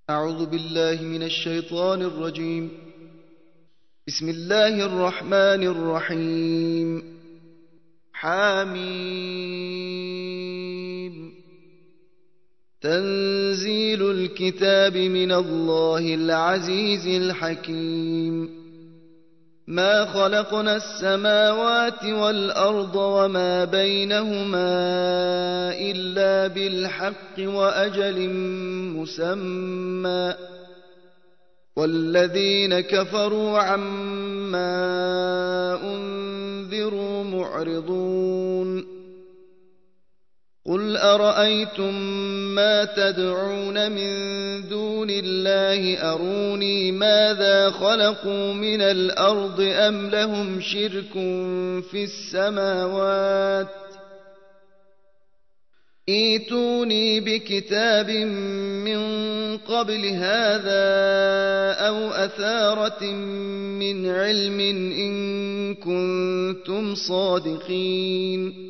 أعوذ بالله من الشيطان الرجيم. بسم الله الرحمن الرحيم. حميم. تنزيل الكتاب من الله العزيز الحكيم. ما خلقنا السماوات والأرض وما بينهما إلا بالحق وأجل مسمى، والذين كفروا عما أنذروا معرضون. قل أرأيتم ما تدعون من دون الله أروني ماذا خلقوا من الأرض أم لهم شرك في السماوات؟ ائتوني بكتاب من قبل هذا أو أثارة من علم إن كنتم صادقين.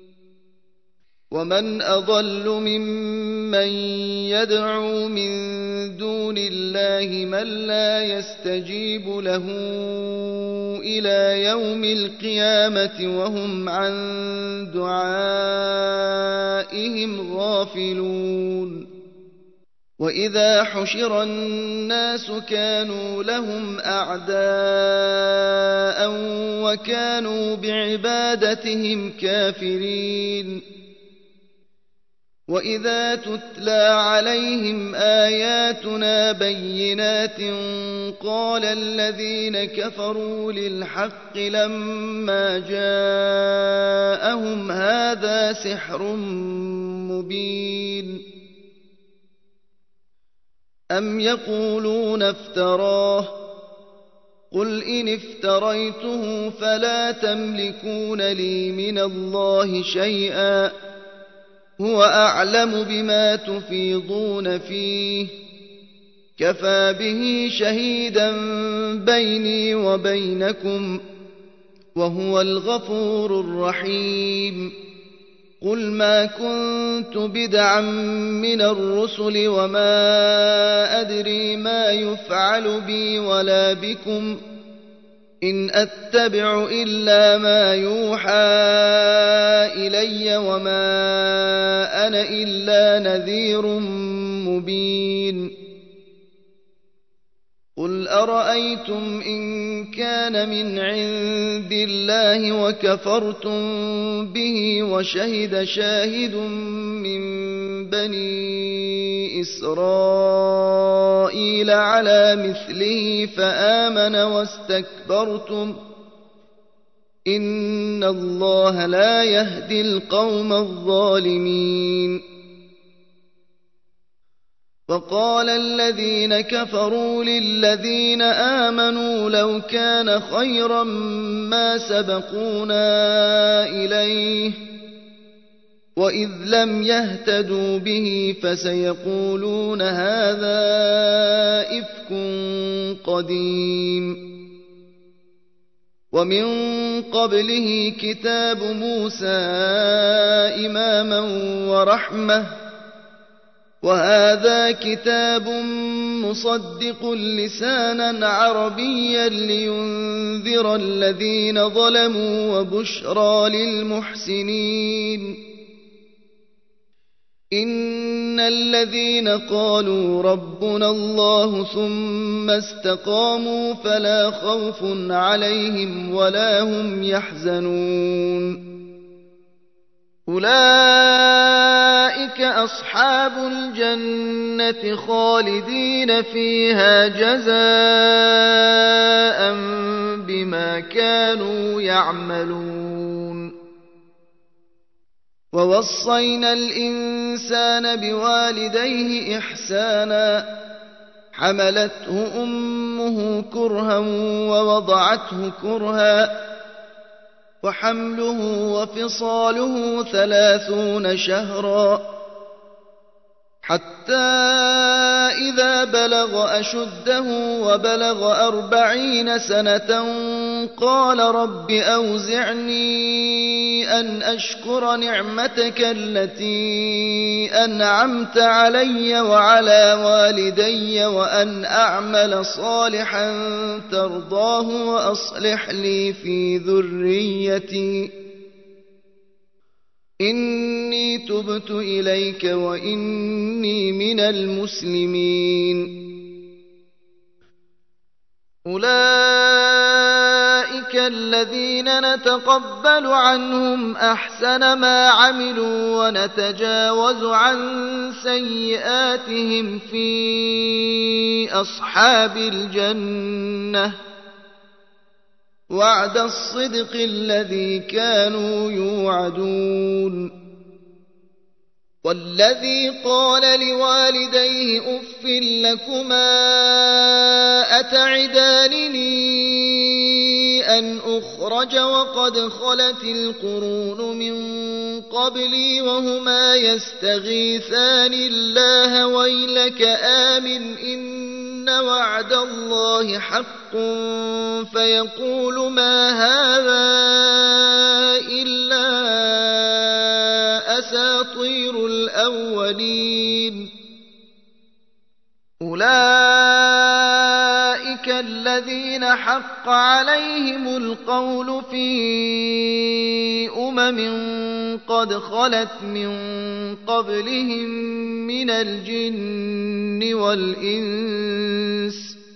ومن أضل ممن يدعو من دون الله من لا يستجيب له إلى يوم القيامة وهم عن دعائهم غافلون. وإذا حشر الناس كانوا لهم أعداء وكانوا بعبادتهم كافرين. وإذا تتلى عليهم آياتنا بينات قال الذين كفروا للحق لما جاءهم هذا سحر مبين. أم يقولون افتراه؟ قل إن افتريته فلا تملكون لي من الله شيئا، هو أعلم بما تفيضون فيه، كفى به شهيدا بيني وبينكم، وهو الغفور الرحيم. قل ما كنت بدعا من الرسل وما أدري ما يفعل بي ولا بكم، إن أتبع إلا ما يوحى إلي وما أنا إلا نذير مبين. قل أرأيتم إن كان من عند الله وكفرتم به وشهد شاهد من بني إسرائيل على مثله فآمن واستكبرتم، إن الله لا يهدي القوم الظالمين. وقال الذين كفروا للذين آمنوا لو كان خيرا ما سبقونا إليه، وإذ لم يهتدوا به فسيقولون هذا إفك قديم. ومن قبله كتاب موسى إماما ورحمة، وهذا كتاب مصدق لسانا عربيا لينذر الذين ظلموا وبشرى للمحسنين. إن الذين قالوا ربنا الله ثم استقاموا فلا خوف عليهم ولا هم يحزنون. أولئك أصحاب الجنة خالدين فيها جزاء بما كانوا يعملون. ووصينا الإنسان بوالديه إحسانا، حملته أمه كرها ووضعته كرها، وحمله وفصاله 30 شهرا، حتى إذا بلغ أشده وبلغ 40 سنة قال رب أوزعني أن أشكر نعمتك التي أنعمت علي وعلى والدي وأن أعمل صالحا ترضاه وأصلح لي في ذريتي إني تبت إليك وإني من المسلمين. أولئك الذين نتقبل عنهم أحسن ما عملوا ونتجاوز عن سيئاتهم في أصحاب الجنة وعد الصدق الذي كانوا يوعدون. والذي قال لوالديه أف لكما أتعدانني أن أخرج وقد خلت القرون من قبلي وهما يستغيثان الله ويلك آمن إن وعد الله حق فيقول ما هذا إلا أساطير الأولين. أولئك الذين حق عليهم القول في قد خلت من قبلهم من الجن والإنس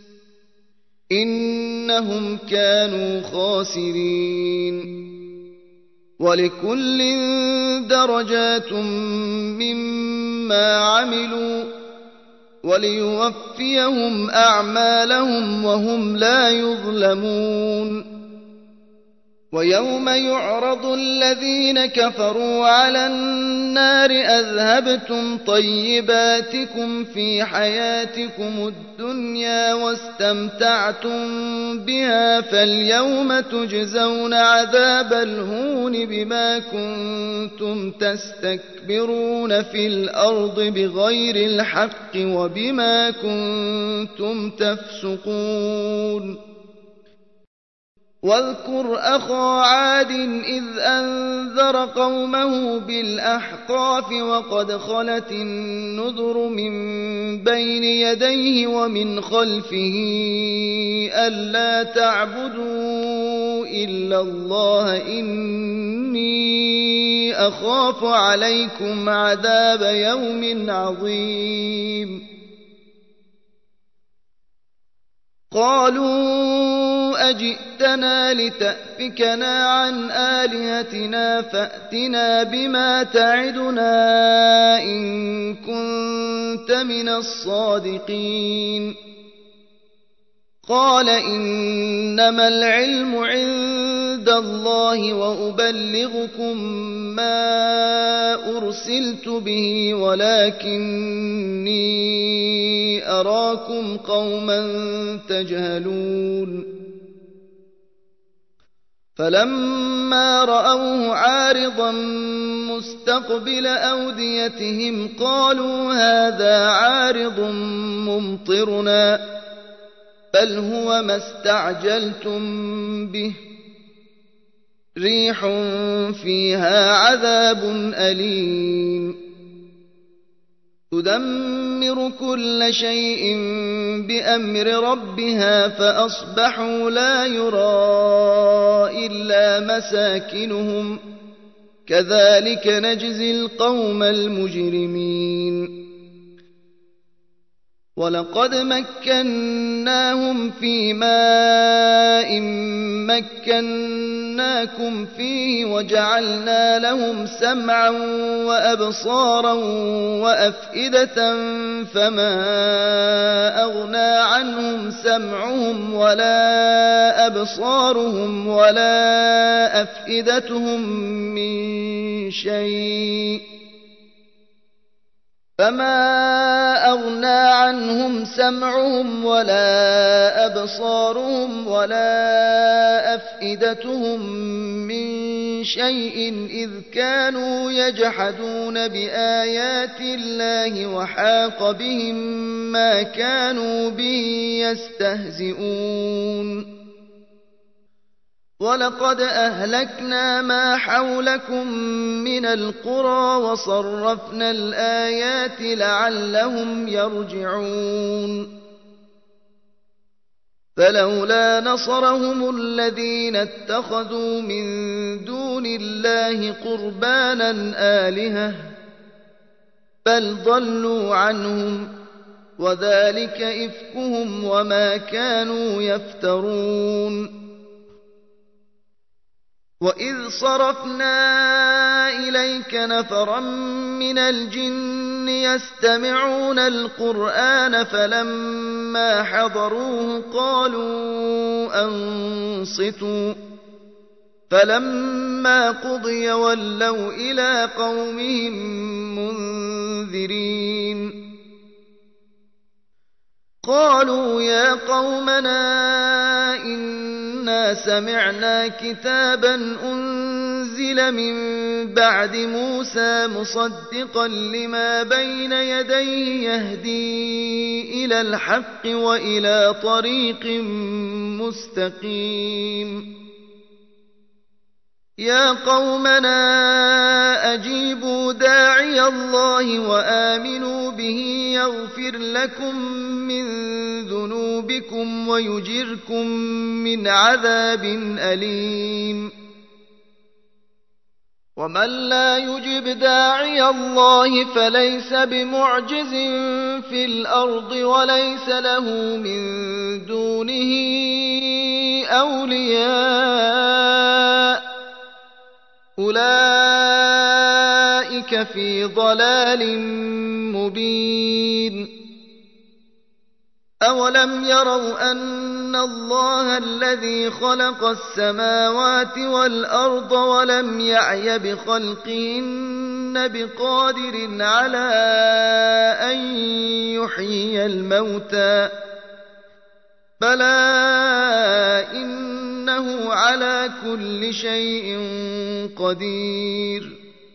إنهم كانوا خاسرين. ولكل درجات مما عملوا وليوفيهم أعمالهم وهم لا يظلمون. ويوم يعرض الذين كفروا على النار أذهبتم طيباتكم في حياتكم الدنيا واستمتعتم بها فاليوم تجزون عذاب الهون بما كنتم تستكبرون في الأرض بغير الحق وبما كنتم تفسقون. واذكر أخا عاد إذ أنذر قومه بالأحقاف وقد خلت النذر من بين يديه ومن خلفه ألا تعبدوا إلا الله إني أخاف عليكم عذاب يوم عظيم. قالوا أجئتنا لتأفكنا عن آلهتنا فأتنا بما تعدنا إن كنت من الصادقين. قال إنما العلم عند الله وأبلغكم ما أرسلت به ولكني أراكم قوما تجهلون. فلما رأوه عارضا مستقبل أوديتهم قالوا هذا عارض ممطرنا بل هو ما استعجلتم به ريح فيها عذاب أليم تدمر كل شيء بأمر ربها فأصبحوا لا يرى إلا مساكنهم كذلك نجزي القوم المجرمين. ولقد مكناهم في ماء مكناكم فيه وجعلنا لهم سمعا وأبصارا وأفئدة فما أغنى عنهم سمعهم ولا أبصارهم ولا أفئدتهم من شيء فما أغنى عنهم سمعهم ولا أبصارهم ولا أفئدتهم من شيء إذ كانوا يجحدون بآيات الله وحاق بهم ما كانوا به يستهزئون ولقد أهلكنا ما حولكم من القرى وصرفنا الآيات لعلهم يرجعون فلولا نصرهم الذين اتخذوا من دون الله قربانا آلهة بل ضلوا عنهم وذلك إفكهم وما كانوا يفترون وإذ صرفنا إليك نفرا من الجن يستمعون القرآن فلما حضروه قالوا أنصتوا فلما قضي ولوا إلى قومهم منذرين قالوا يا قومنا إنا سمعنا كتابا أنزل من بعد موسى مصدقا لما بين يديه يهدي إلى الحق وإلى طريق مستقيم يا قومنا أجيبوا داعي الله وآمنوا به يغفر لكم من ذنوبكم ويجركم من عذاب أليم ومن لا يجب داعي الله فليس بمعجز في الأرض وليس له من دونه أولياء أولئك في ضلال مبين أولم يروا أن الله الذي خلق السماوات والأرض ولم يعي بخلقهن بقادر على أن يحيي الموتى بلى إنه على كل شيء قدير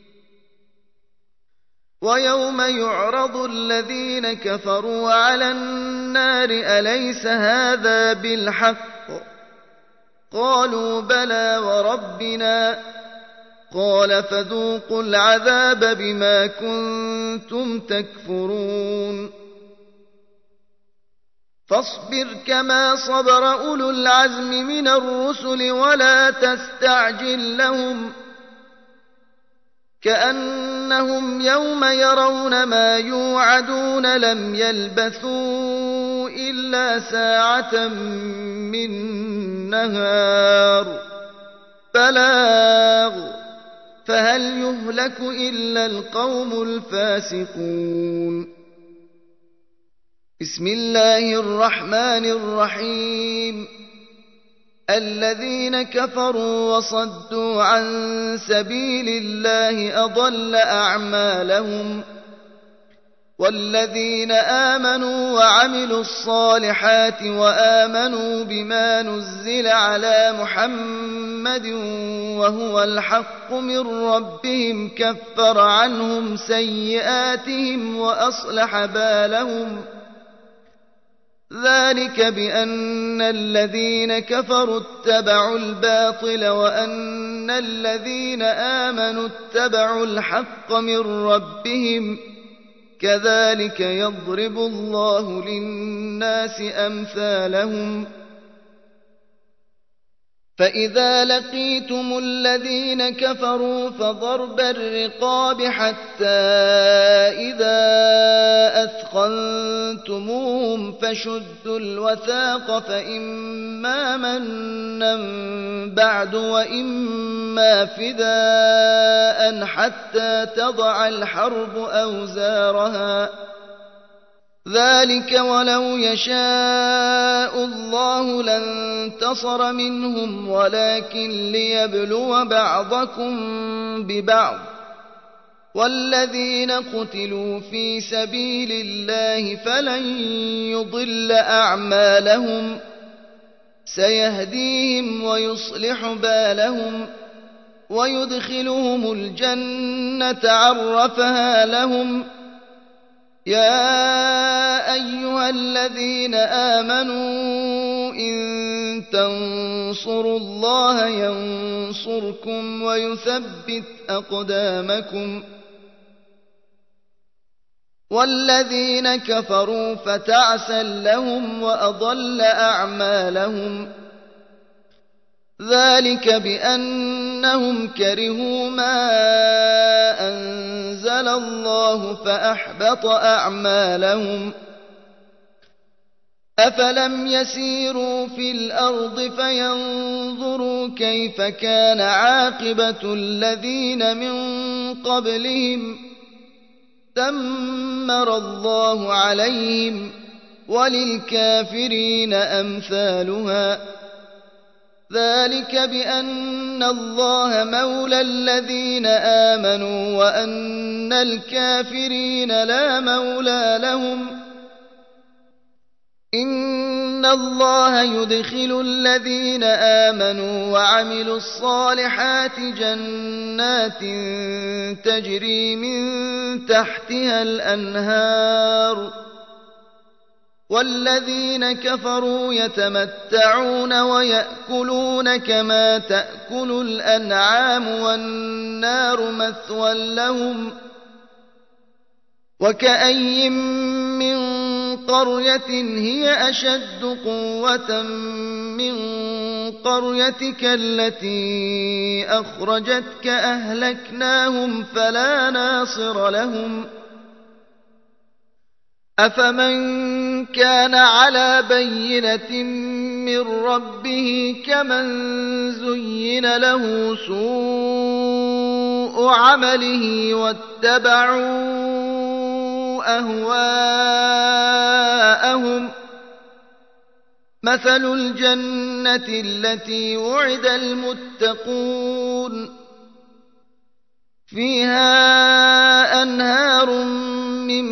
ويوم يعرض الذين كفروا على النار أليس هذا بالحق قالوا بلى وربنا قال فذوقوا العذاب بما كنتم تكفرون فاصبر كما صبر أولو العزم من الرسل ولا تستعجل لهم كأنهم يوم يرون ما يوعدون لم يلبثوا إلا ساعة من نهار بلاغ فهل يهلك إلا القوم الفاسقون بسم الله الرحمن الرحيم الذين كفروا وصدوا عن سبيل الله أضل أعمالهم والذين آمنوا وعملوا الصالحات وآمنوا بما نزل على محمد وهو الحق من ربهم كفر عنهم سيئاتهم وأصلح بالهم ذلك بأن الذين كفروا اتبعوا الباطل وأن الذين آمنوا اتبعوا الحق من ربهم كذلك يضرب الله للناس أمثالهم فإذا لقيتم الذين كفروا فضرب الرقاب حتى إذا أثخنتموهم فشدوا الوثاق فإما منا بعد وإما فداء حتى تضع الحرب أوزارها ذلك ولو يشاء الله لانتصر منهم ولكن ليبلو بعضكم ببعض والذين قتلوا في سبيل الله فلن يضل أعمالهم سيهديهم ويصلح بالهم ويدخلهم الجنة عرفها لهم. يا أيها الذين آمنوا إن تنصروا الله ينصركم ويثبت أقدامكم. والذين كفروا فتعسا لهم وأضل أعمالهم. ذلك بأنهم كرهوا ما أنزل الله فأحبط أعمالهم. أفلم يسيروا في الأرض فينظروا كيف كان عاقبة الذين من قبلهم دمر الله عليهم وللكافرين أمثالها. ذلك بأن الله مولى الذين آمنوا وأن الكافرين لا مولى لهم. إن الله يدخل الذين آمنوا وعملوا الصالحات جنات تجري من تحتها الأنهار. والذين كفروا يتمتعون ويأكلون كما تأكل الأنعام والنار مثوى لهم. وكأي من قرية هي أشد قوة من قريتك التي أخرجتك أهلكناهم فلا ناصر لهم. أفمن كان على بينة من ربه كمن زين له سوء عمله واتبعوا أهواءهم. مثل الجنة التي وعد المتقون فيها أنهار من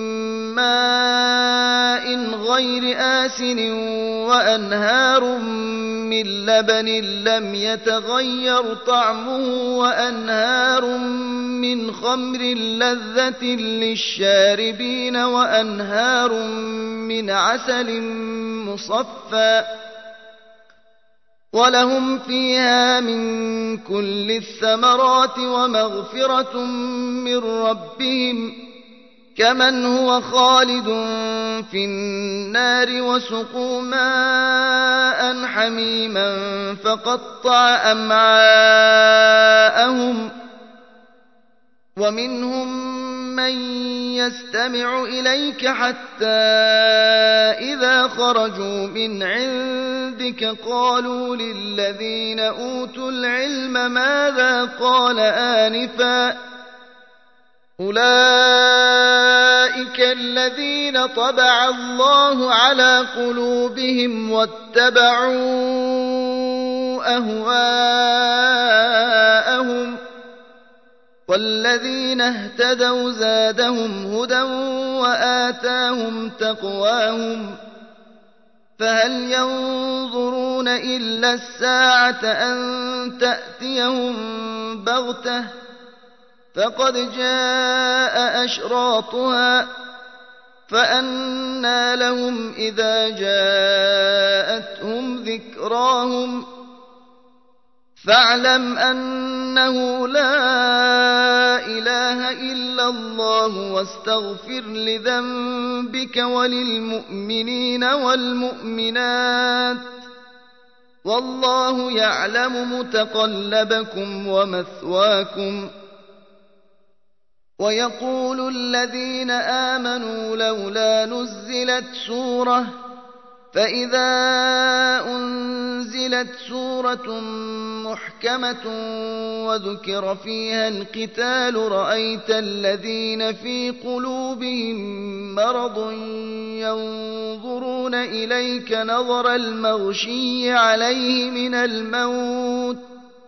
ماء غير آسن وأنهار من لبن لم يتغير طعمه وأنهار من خمر لذة للشاربين وأنهار من عسل مصفى ولهم فيها من كل الثمرات ومغفرة من ربهم كمن هو خالد في النار وسقوا ماء حميما فقطع أمعاءهم. ومنهم من يستمع إليك حتى إذا خرجوا من عندك قالوا للذين أوتوا العلم ماذا قال آنفا أولئك الذين طبع الله على قلوبهم واتبعوا أهواءهم. والذين اهتدوا زادهم هدى وآتاهم تقواهم. فهل ينظرون إلا الساعة أن تأتيهم بغتة فقد جاء أشراطها فأنى لهم إذا جاءتهم ذكراهم. فاعلم أنه لا إله إلا الله واستغفر لذنبك وللمؤمنين والمؤمنات والله يعلم متقلبكم ومثواكم. ويقول الذين آمنوا لولا نزلت سورة فإذا أنزلت سورة محكمة وذكر فيها القتال رأيت الذين في قلوبهم مرض ينظرون إليك نظر المغشي عليه من الموت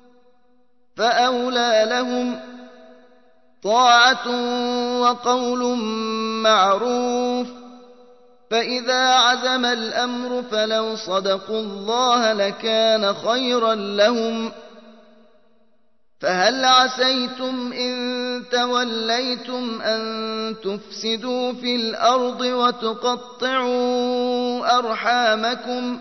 فأولى لهم طاعة وقول معروف. فإذا عزم الأمر فلو صدقوا الله لكان خيرا لهم. فهل عسيتم إن توليتم أن تفسدوا في الأرض وتقطعوا أرحامكم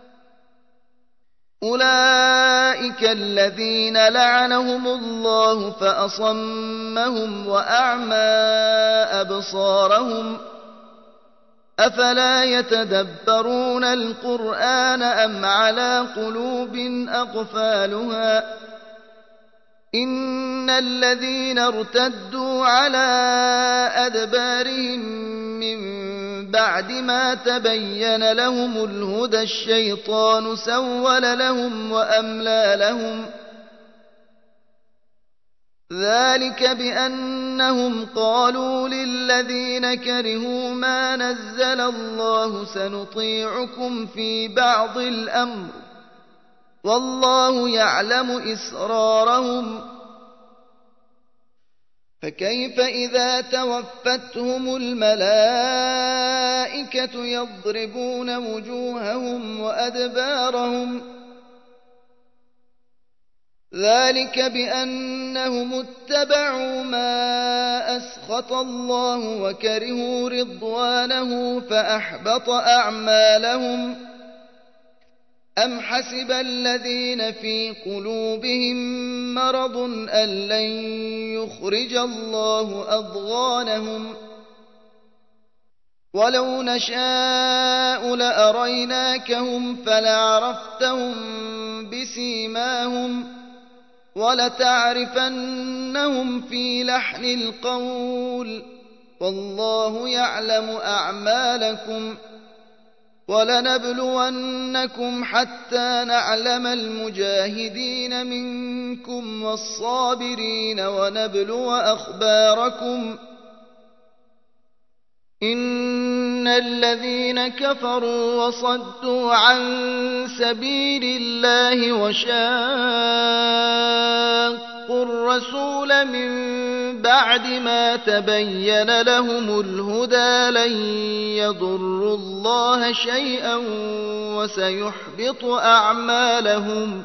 أولئك الذين لعنهم الله فأصمهم وأعمى أبصارهم أفلا يتدبرون القرآن أم على قلوب أقفالها إن الذين ارتدوا على أدبارهم من بعد ما تبين لهم الهدى الشيطان سول لهم وأملى لهم ذلك بأنهم قالوا للذين كرهوا ما نزل الله سنطيعكم في بعض الأمر والله يعلم إسرارهم فكيف إذا توفتهم الملائكة يضربون وجوههم وأدبارهم ذلك بأنهم اتبعوا ما أسخط الله وكرهوا رضوانه فأحبط أعمالهم أم حسب الذين في قلوبهم مرض أن لن يخرج الله أضغانهم ولو نشاء لأريناكهم فلعرفتهم بسيماهم ولتعرفنهم في لحن القول والله يعلم أعمالكم ولنبلونكم حتى نعلم المجاهدين منكم والصابرين ونبلو أخباركم إن الذين كفروا وصدوا عن سبيل الله وشاقوا الرسول من بعد ما تبين لهم الهدى لن يضروا الله شيئا وسيحبط أعمالهم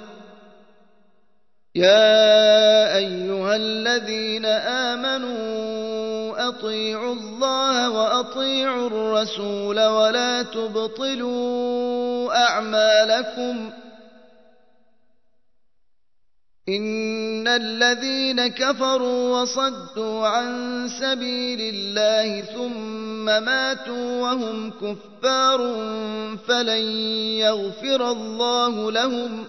يا أيها الذين آمنوا أطيعوا الله وأطيعوا الرسول ولا تبطلوا أعمالكم إن الذين كفروا وصدوا عن سبيل الله ثم ماتوا وهم كفار فلن يغفر الله لهم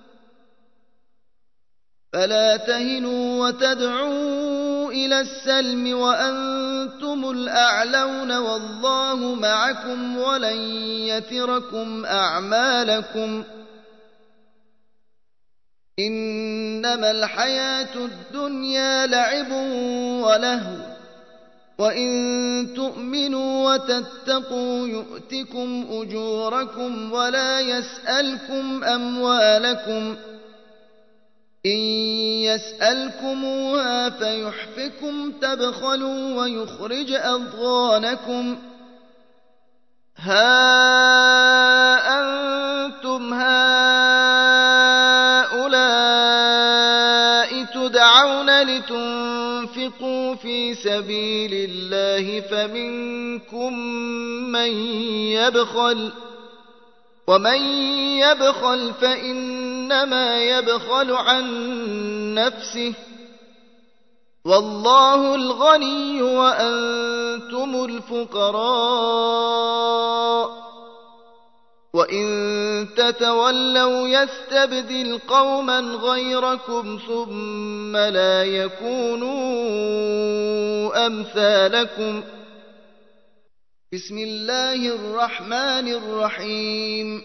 فلا تهنوا وتدعوا إلى السلم وأنتم الأعلون والله معكم ولن يتركم أعمالكم إنما الحياة الدنيا لعب ولهو وإن تؤمنوا وتتقوا يؤتكم أجوركم ولا يسألكم أموالكم إن يسألكموها فيحفكم تبخلوا ويخرج أضغانكم ها أنتم هؤلاء تدعون لتنفقوا في سبيل الله فمنكم من يبخل ومن يبخل فإنما يبخل عن نفسه والله الغني وأنتم الفقراء وإن تتولوا يستبدل قوما غيركم ثم لا يكونوا أمثالكم بسم الله الرحمن الرحيم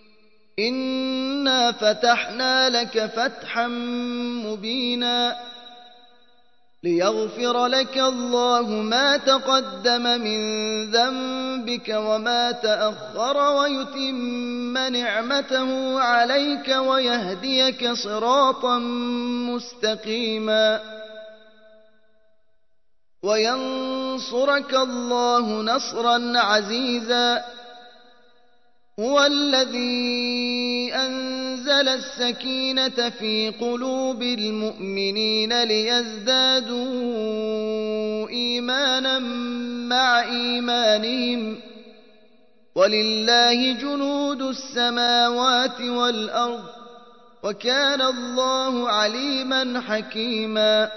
إنا فتحنا لك فتحا مبينا ليغفر لك الله ما تقدم من ذنبك وما تأخر ويتم نعمته عليك ويهديك صراطا مستقيما وينصرك الله نصرا عزيزا هو الذي أنزل السكينة في قلوب المؤمنين ليزدادوا إيمانا مع إيمانهم، ولله جنود السماوات والأرض، وكان الله عليما حكيما.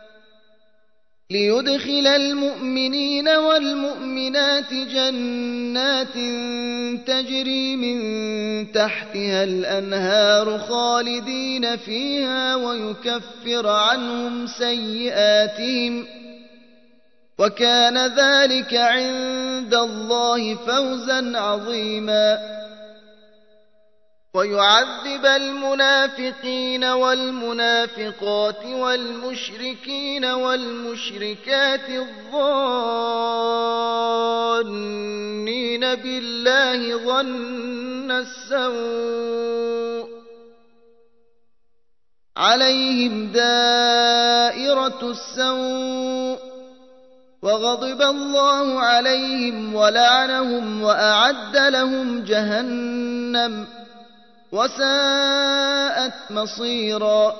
ليدخل المؤمنين والمؤمنات جنات تجري من تحتها الأنهار خالدين فيها ويكفر عنهم سيئاتهم، وكان ذلك عند الله فوزا عظيما. ويعذب المنافقين والمنافقات والمشركين والمشركات الظانين بالله ظن السوء عليهم دائرة السوء، وغضب الله عليهم ولعنهم وأعد لهم جهنم وساءت مصيرا.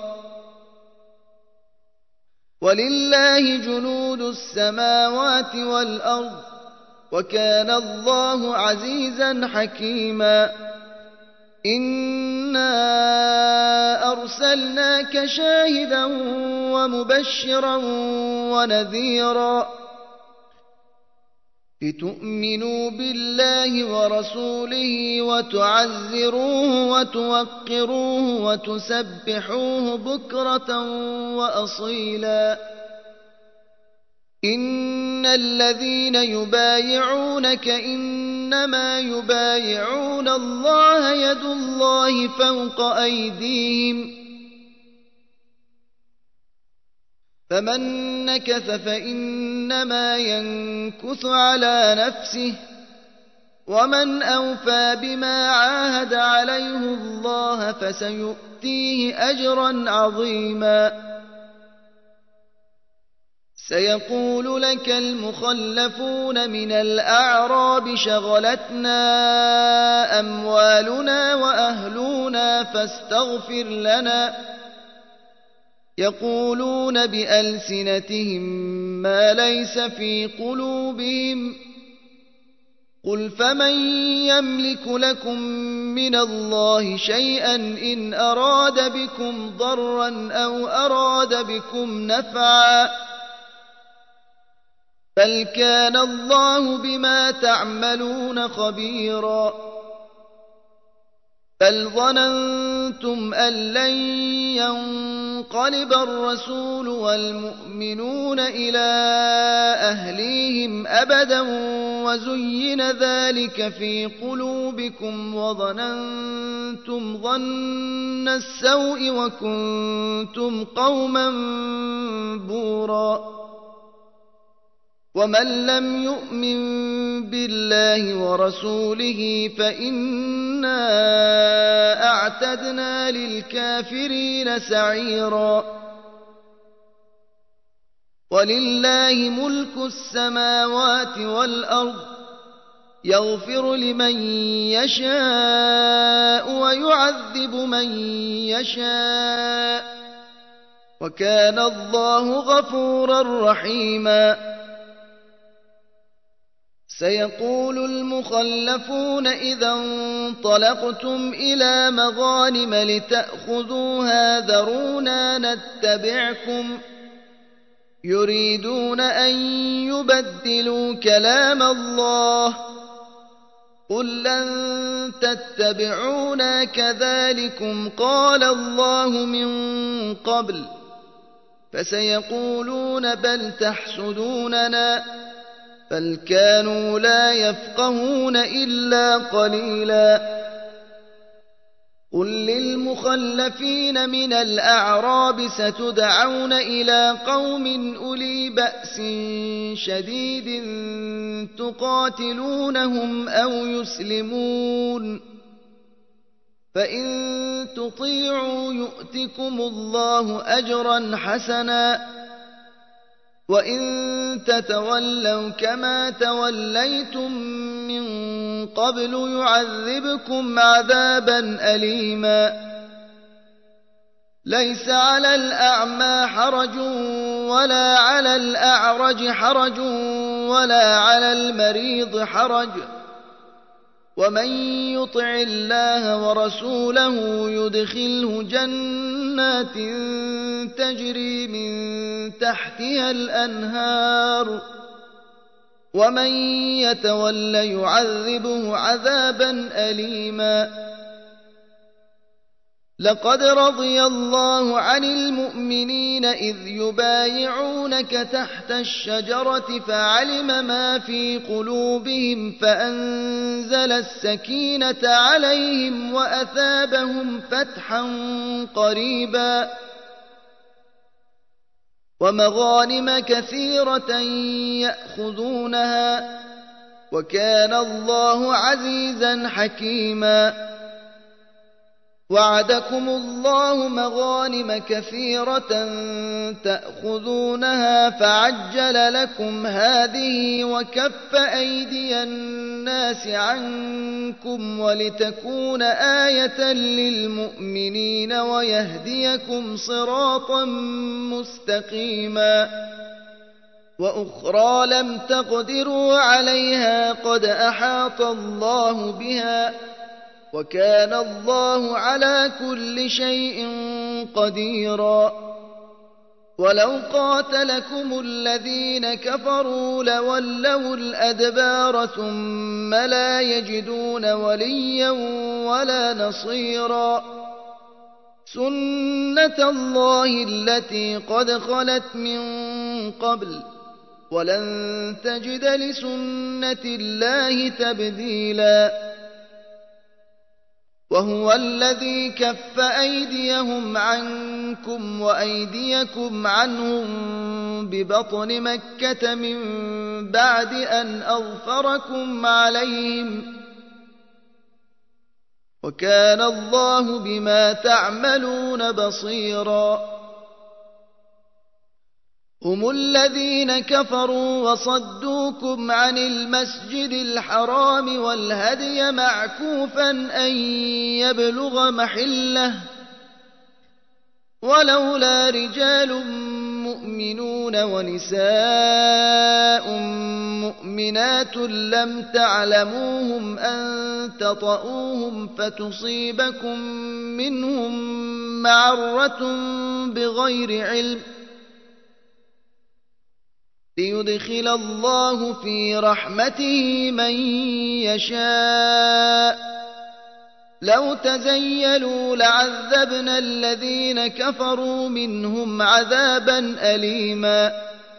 ولله جنود السماوات والأرض، وكان الله عزيزا حكيما. إنا أرسلناك شاهدا ومبشرا ونذيرا لتؤمنوا بالله ورسوله وتعزروه وتوقروه وتسبحوه بكرة وأصيلا. إن الذين يبايعونك إنما يبايعون الله يد الله فوق أيديهم، فمن نكث فإنما ينكث على نفسه، ومن أوفى بما عاهد عليه الله فسيؤتيه أجرا عظيما. سيقول لك المخلفون من الأعراب شغلتنا أموالنا وأهلنا فاستغفر لنا، يقولون بألسنتهم ما ليس في قلوبهم، قل فمن يملك لكم من الله شيئا إن أراد بكم ضرا أو أراد بكم نفعا، بل كان الله بما تعملون خبيرا. بل ظننتم أن لن ينقلب الرسول والمؤمنون إلى أهليهم أبدا وزين ذلك في قلوبكم وظننتم ظن السوء وكنتم قوما بورا. ومن لم يؤمن بالله ورسوله فإنا أعتدنا للكافرين سعيرا. ولله ملك السماوات والأرض، يغفر لمن يشاء ويعذب من يشاء، وكان الله غفورا رحيما. سيقول المخلفون إذا انطلقتم إلى مغانم لتأخذوها ذرونا نتبعكم، يريدون أن يبدلوا كلام الله، قل لن تتبعونا كذلكم قال الله من قبل، فسيقولون بل تحسدوننا، بل كانوا لا يفقهون إلا قليلا. قل للمخلفين من الأعراب ستدعون إلى قوم أولي بأس شديد تقاتلونهم أو يسلمون، فإن تطيعوا يؤتكم الله أجرا حسنا، وإن تتولوا كما توليتم من قبل يعذبكم عذابا أليما ليس على الأعمى حرج ولا على الأعرج حرج ولا على المريض حرج ومن يطع الله ورسوله يدخله جنات تجري من تحتها الأنهار ومن يتول يعذبه عذابا أليما لقد رضي الله عن المؤمنين إذ يبايعونك تحت الشجرة فعلم ما في قلوبهم فأنزل السكينة عليهم وأثابهم فتحا قريبا ومغانم كثيرة يأخذونها وكان الله عزيزا حكيما وعدكم الله مغانم كثيرة تأخذونها فعجل لكم هذه وكف أيدي الناس عنكم ولتكون آية للمؤمنين ويهديكم صراطا مستقيما وأخرى لم تقدروا عليها قد أحاط الله بها وكان الله على كل شيء قديرا ولو قاتلكم الذين كفروا لولوا الأدبار ثم لا يجدون وليا ولا نصيرا سنة الله التي قد خلت من قبل ولن تجد لسنة الله تبديلا وهو الذي كف أيديهم عنكم وأيديكم عنهم ببطن مكة من بعد أن أظفركم عليهم وكان الله بما تعملون بصيرا هم الذين كفروا وصدوكم عن المسجد الحرام والهدي معكوفا أن يبلغ محله ولولا رجال مؤمنون ونساء مؤمنات لم تعلموهم أن تطؤوهم فتصيبكم منهم معرة بغير علم ليدخل الله في رحمته من يشاء لو تزيلوا لعذبنا الذين كفروا منهم عذابا أليما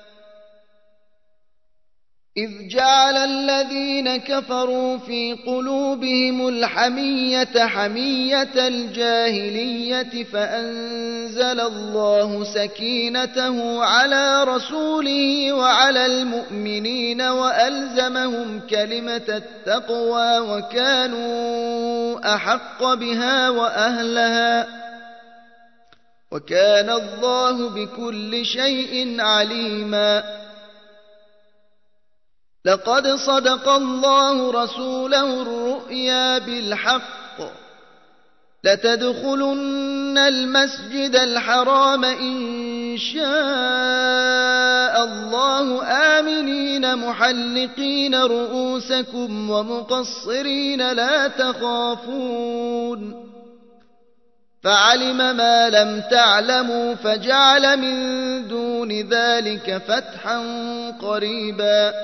إذ جعل الذين كفروا في قلوبهم الحمية حمية الجاهلية فأنزل الله سكينته على رسوله وعلى المؤمنين وألزمهم كلمة التقوى وكانوا أحق بها وأهلها وكان الله بكل شيء عليما لقد صدق الله رسوله الرؤيا بالحق لتدخلن المسجد الحرام إن شاء الله آمنين محلقين رؤوسكم ومقصرين لا تخافون فعلم ما لم تعلموا فجعل من دون ذلك فتحا قريبا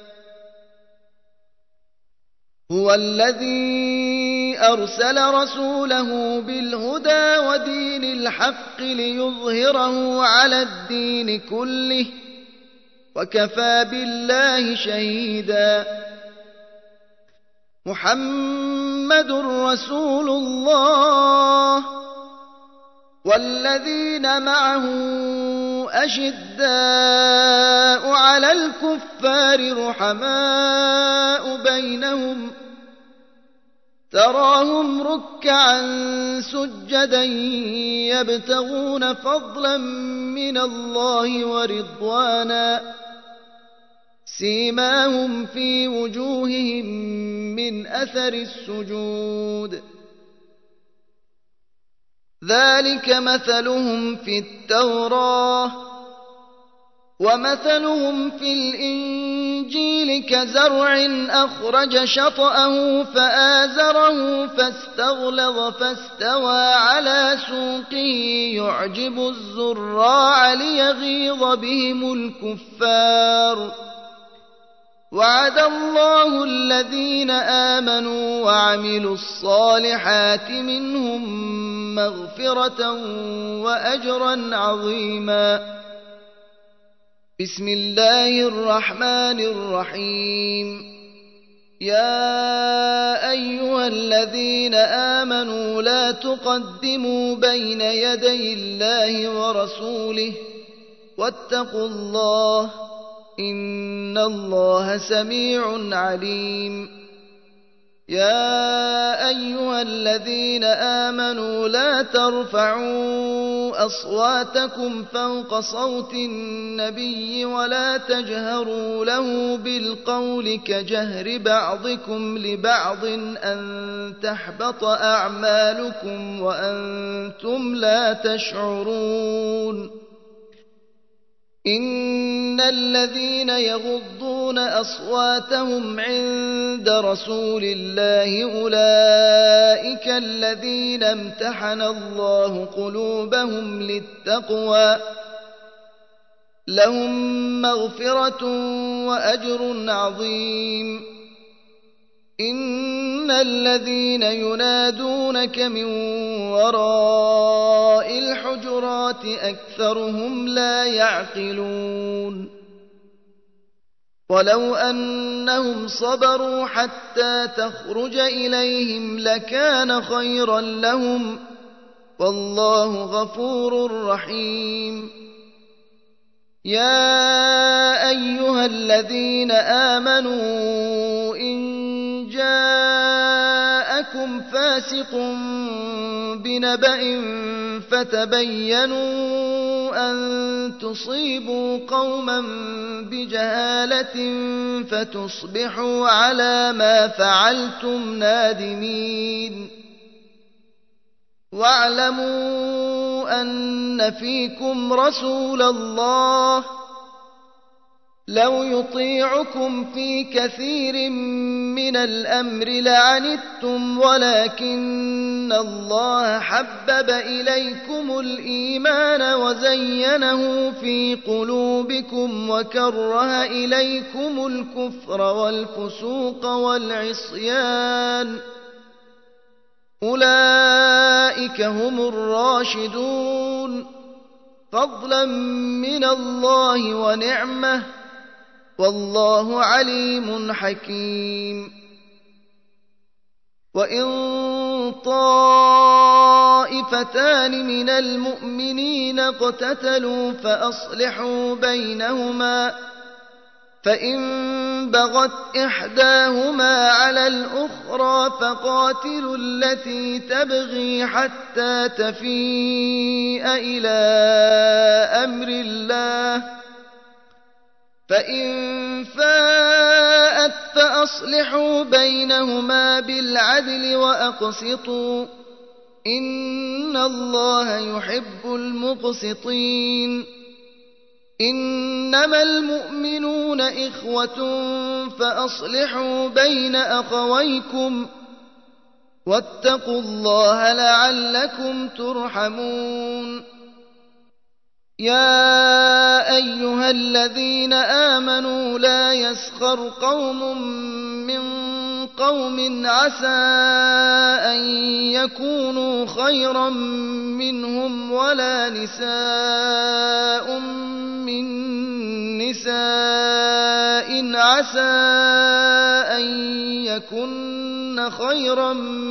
هو الذي أرسل رسوله بالهدى ودين الحق ليظهره على الدين كله وكفى بالله شهيدا محمد رسول الله والذين معه أشداء على الكفار رحماء بينهم تراهم ركعا سجدا يبتغون فضلا من الله ورضوانا سيماهم في وجوههم من أثر السجود ذلك مثلهم في التوراة ومثلهم في الإنجيل كزرع أخرج شطأه فآزره فاستغلظ فاستوى على سوقه يعجب الزراع ليغيظ بهم الكفار وعد الله الذين آمنوا وعملوا الصالحات منهم مغفرة وأجرا عظيما. بسم الله الرحمن الرحيم. يا أيها الذين آمنوا لا تقدموا بين يدي الله ورسوله واتقوا الله إن الله سميع عليم. يا أيها الذين آمنوا لا ترفعوا أصواتكم فوق صوت النبي ولا تجهروا له بالقول كجهر بعضكم لبعض أن تحبط أعمالكم وأنتم لا تشعرون. إن الذين يغضون أصواتهم عند رسول الله أولئك الذين امتحن الله قلوبهم للتقوى لهم مغفرة وأجر عظيم. إن الذين ينادونك من وراء الحجرات أكثرهم لا يعقلون. ولو أنهم صبروا حتى تخرج إليهم لكان خيرا لهم والله غفور رحيم. يا أيها الذين آمنوا إن جاءكم فاسق بنبأ فتبينوا أن تصيبوا قوما بجهالة فتصبحوا على ما فعلتم نادمين. واعلموا أن فيكم رسول الله لو يطيعكم في كثير من الأمر لعنتم ولكن الله حبب إليكم الإيمان وزينه في قلوبكم وكره إليكم الكفر والفسوق والعصيان أولئك هم الراشدون فضلا من الله ونعمة والله عليم حكيم. وإن طائفتان من المؤمنين اقتتلوا فأصلحوا بينهما فإن بغت إحداهما على الأخرى فقاتلوا التي تبغي حتى تفيء إلى أمر الله فإن فاءت فأصلحوا بينهما بالعدل وأقسطوا إن الله يحب المقسطين. إنما المؤمنون إخوة فأصلحوا بين أخويكم واتقوا الله لعلكم ترحمون. يا أيها الذين آمنوا لا يسخر قوم من قوم عسى أن يكونوا خيرا منهم ولا نساء من نساء عسى أن يكن خيرا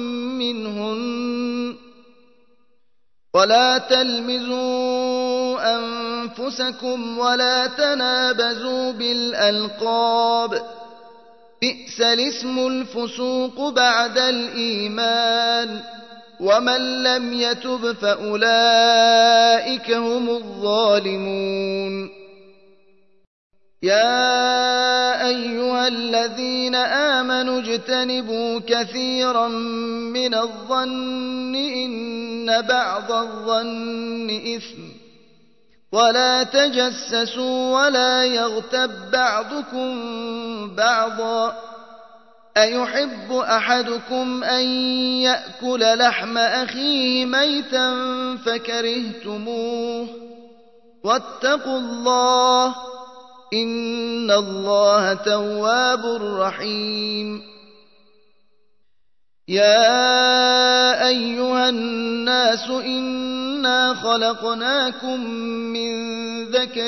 منهن ولا تلمزوا أنفسكم ولا تنابزوا بالألقاب بئس الاسم الفسوق بعد الإيمان ومن لم يتب فأولئك هم الظالمون. يا أيها الذين آمنوا اجتنبوا كثيرا من الظن إن بعض الظن إثم ولا تجسسوا ولا يغتب بعضكم بعضا أيحب أحدكم أن يأكل لحم أخيه ميتا فكرهتموه واتقوا الله إن الله تواب رحيم يا أيها الناس إنا خلقناكم من ذكر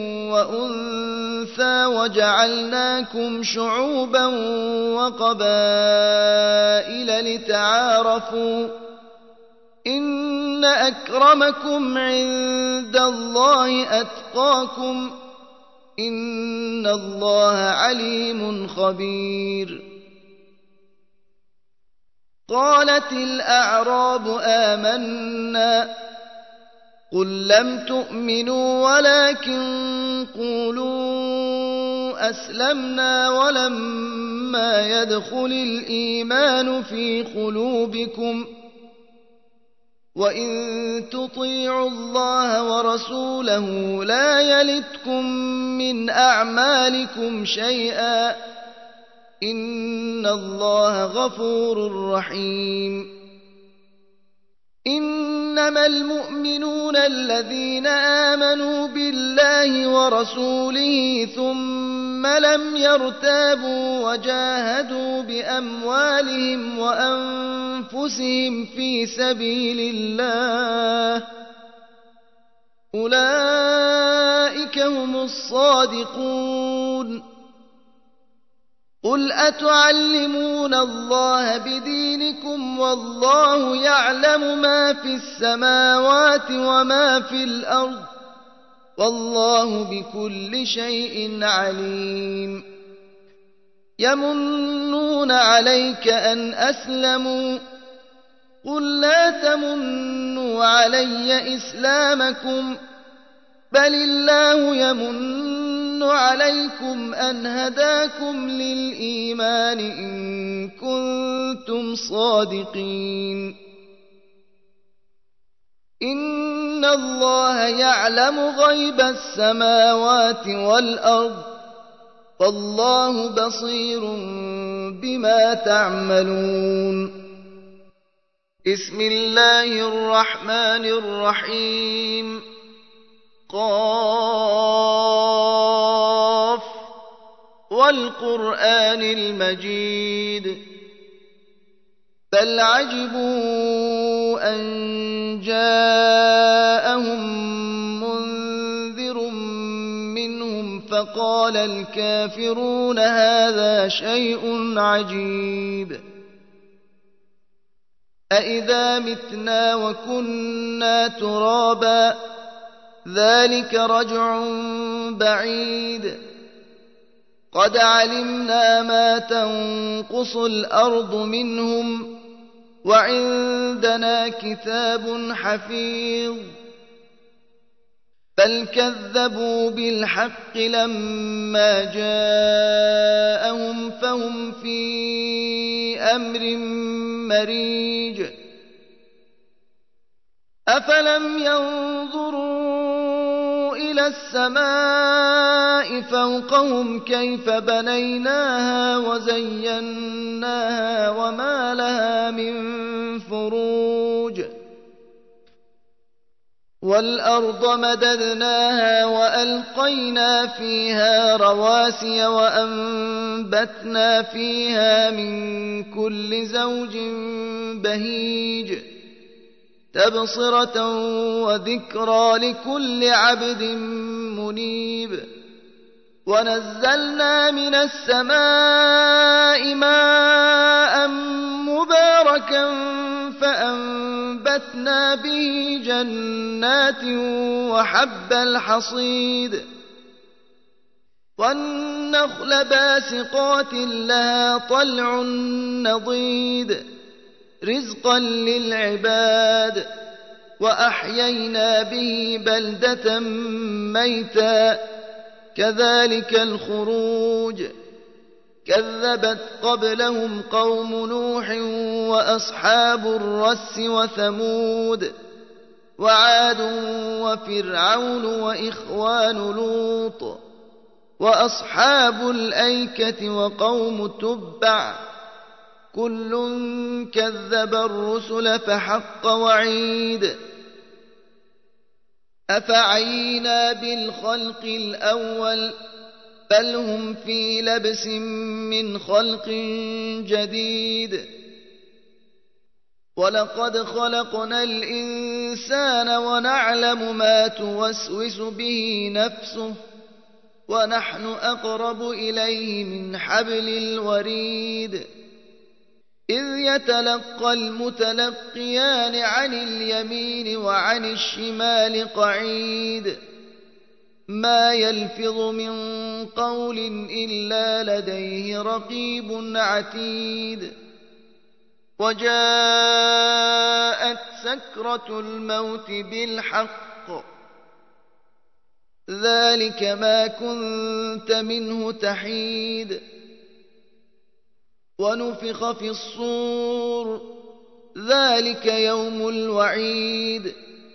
وأنثى وجعلناكم شعوبا وقبائل لتعارفوا إن أكرمكم عند الله أتقاكم إن الله عليم خبير قالت الأعراب آمنا قل لم تؤمنوا ولكن قولوا أسلمنا ولما يدخل الإيمان في قلوبكم وإن تطيعوا الله ورسوله لا يلتكم من أعمالكم شيئا إن الله غفور رحيم إنما المؤمنون الذين آمنوا بالله ورسوله ثم لم يرتابوا وجاهدوا بأموالهم وأنفسهم في سبيل الله أولئك هم الصادقون قل أتعلمون الله بدينكم والله يعلم ما في السماوات وما في الأرض والله بكل شيء عليم يمنون عليك أن أسلموا قل لا تمنوا علي إسلامكم بل الله يمن عليكم أن هداكم للإيمان إن كنتم صادقين إن الله يعلم غيب السماوات والأرض والله بصير بما تعملون بسم الله الرحمن الرحيم قاف والقرآن المجيد بل عجبوا أن جاءهم منذر منهم فقال الكافرون هذا شيء عجيب أإذا متنا وكنا ترابا ذلك رجع بعيد قد علمنا ما تنقص الأرض منهم وعندنا كتاب حفيظ بل كذبوا بالحق لما جاءهم فهم في أمر مريج أفلم ينظروا إلى السماء فوقهم كيف بنيناها وزيناها وما لها من فروج والأرض مددناها وألقينا فيها رواسي وأنبتنا فيها من كل زوج بهيج تبصرة وذكرى لكل عبد منيب ونزلنا من السماء ماء مباركا فأنبتنا به جنات وحب الحصيد والنخل باسقات لها طلع نضيد رزقا للعباد وأحيينا به بلدة ميتا كذلك الخروج كذبت قبلهم قوم نوح وأصحاب الرس وثمود وعاد وفرعون وإخوان لوط وأصحاب الأيكة وقوم تبع كل كذب الرسل فحق وعيد أفعينا بالخلق الأول بل هم في لبس من خلق جديد ولقد خلقنا الإنسان ونعلم ما توسوس به نفسه ونحن أقرب إليه من حبل الوريد إذ يتلقى المتلقيان عن اليمين وعن الشمال قعيد ما يلفظ من قول إلا لديه رقيب عتيد وجاءت سكرة الموت بالحق ذلك ما كنت منه تحيد ونفخ في الصور ذلك يوم الوعيد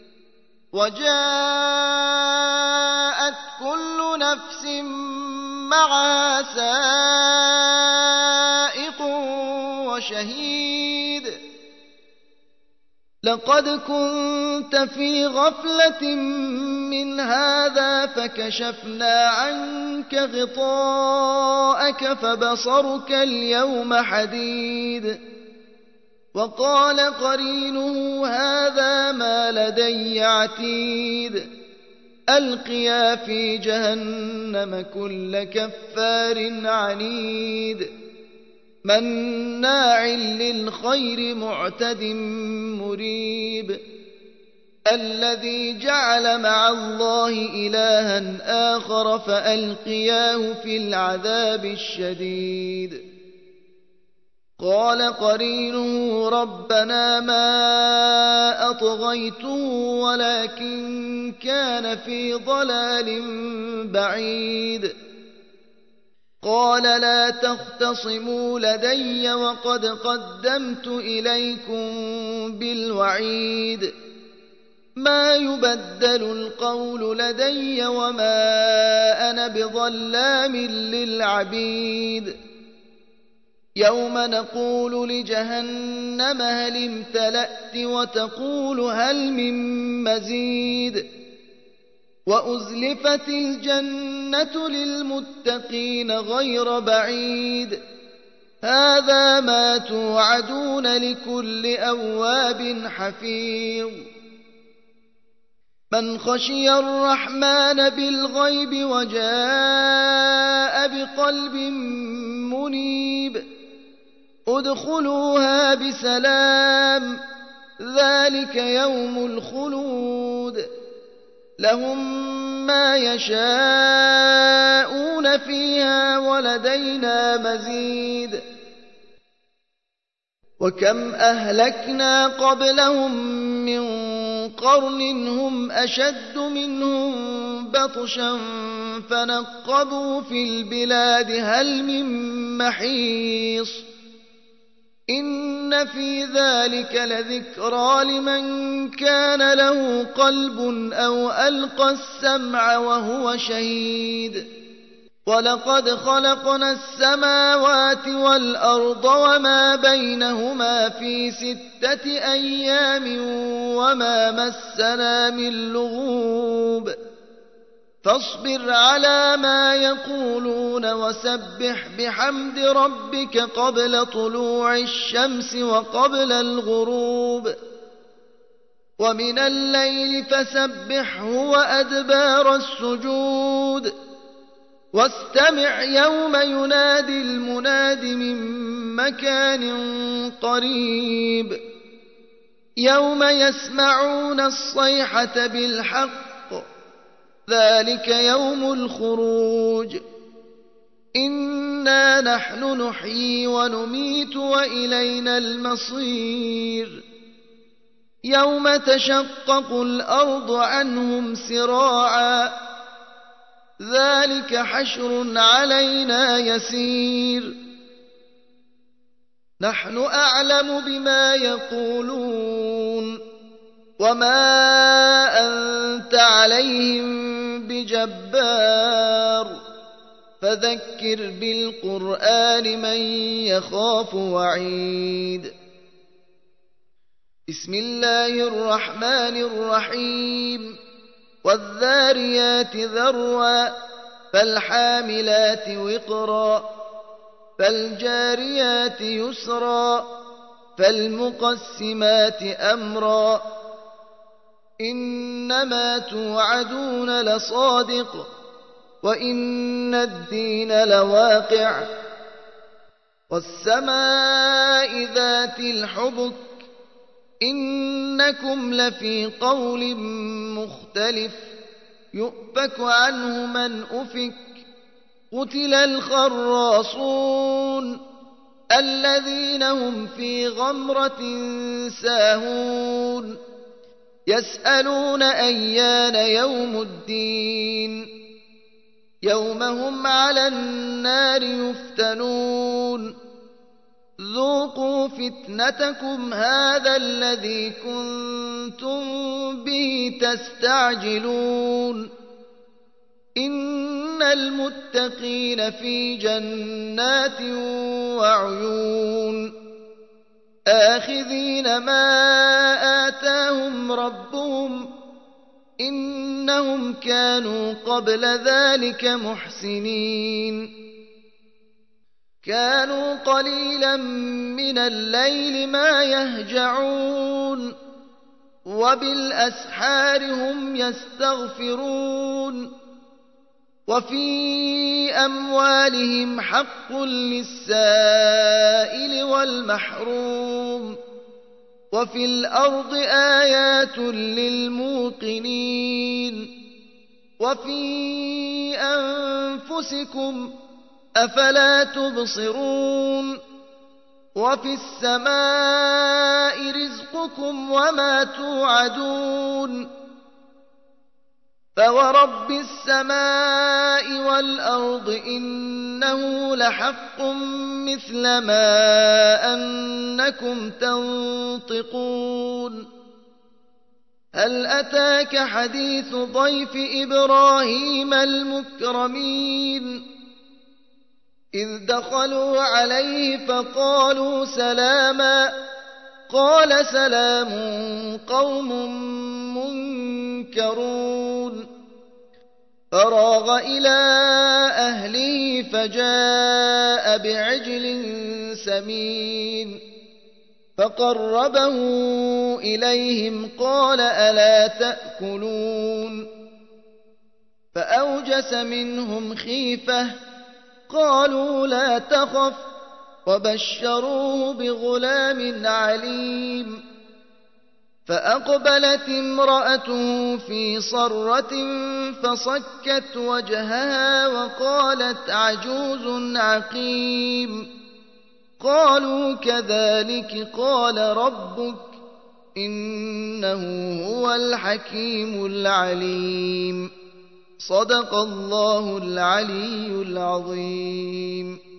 وجاءت كل نفس معها سائق وشهيد لقد كنت في غفلة من هذا فكشفنا عنك غطاءك فبصرك اليوم حديد وقال قرينه هذا ما لدي عتيد ألقيا في جهنم كل كفار عنيد مناع للخير معتد مريب الذي جعل مع الله إلها آخر فألقياه في العذاب الشديد قال قرينه ربنا ما أطغيته ولكن كان في ضلال بعيد قال لا تختصموا لدي وقد قدمت إليكم بالوعيد ما يبدل القول لدي وما أنا بظلام للعبيد يوم نقول لجهنم هل امتلأت وتقول هل من مزيد وأزلفت الجنة للمتقين غير بعيد هذا ما توعدون لكل أواب حفيظ من خشي الرحمن بالغيب وجاء بقلب منيب ادخلوها بسلام ذلك يوم الخلود لهم ما يشاءون فيها ولدينا مزيد وكم أهلكنا قبلهم من قرن هم أشد منهم بطشا فنقبوا في البلاد هل من محيص إن في ذلك لذكرى لمن كان له قلب أو ألقى السمع وهو شهيد ولقد خلقنا السماوات والأرض وما بينهما في 6 أيام وما مسنا من لغوب فاصبر على ما يقولون وسبح بحمد ربك قبل طلوع الشمس وقبل الغروب ومن الليل فسبحه وأدبار السجود واستمع يوم ينادي المناد من مكان قريب يوم يسمعون الصيحة بالحق ذلك يوم الخروج إنا نحن نحيي ونميت وإلينا المصير يوم تشقق الأرض عنهم سراعا ذلك حشر علينا يسير نحن أعلم بما يقولون وما أنت عليهم بجبار فذكر بالقرآن من يخاف وعيد بسم الله الرحمن الرحيم والذاريات ذروا فالحاملات وقرا فالجاريات يسرا فالمقسمات أمرا إنما توعدون لصادق وإن الدين لواقع والسماء ذات الحبك إنكم لفي قول مختلف يؤفك عنه من أفك قتل الخراصون الذين هم في غمرة ساهون يسألون أيان يوم الدين يوم هم على النار يفتنون ذوقوا فتنتكم هذا الذي كنتم به تستعجلون إن المتقين في جنات وعيون آخذين ما آتاهم ربهم إنهم كانوا قبل ذلك محسنين كانوا قليلا من الليل ما يهجعون وبالأسحار هم يستغفرون وفي أموالهم حق للسائل والمحروم وفي الأرض آيات للموقنين وفي أنفسكم أفلا تبصرون وفي السماء رزقكم وما توعدون فورب السماء والأرض إنه لحق مثل ما أنكم تنطقون هل أتاك حديث ضيف إبراهيم المكرمين إذ دخلوا عليه فقالوا سلاما قال سلام قوم منكرون فراغ إلى أهله فجاء بعجل سمين فقربه إليهم قال ألا تأكلون فأوجس منهم خيفة قالوا لا تخف وبشروه بغلام عليم فأقبلت امرأته في صرة فصكت وجهها وقالت عجوز عقيم قالوا كذلك قال ربك إنه هو الحكيم العليم صدق الله العلي العظيم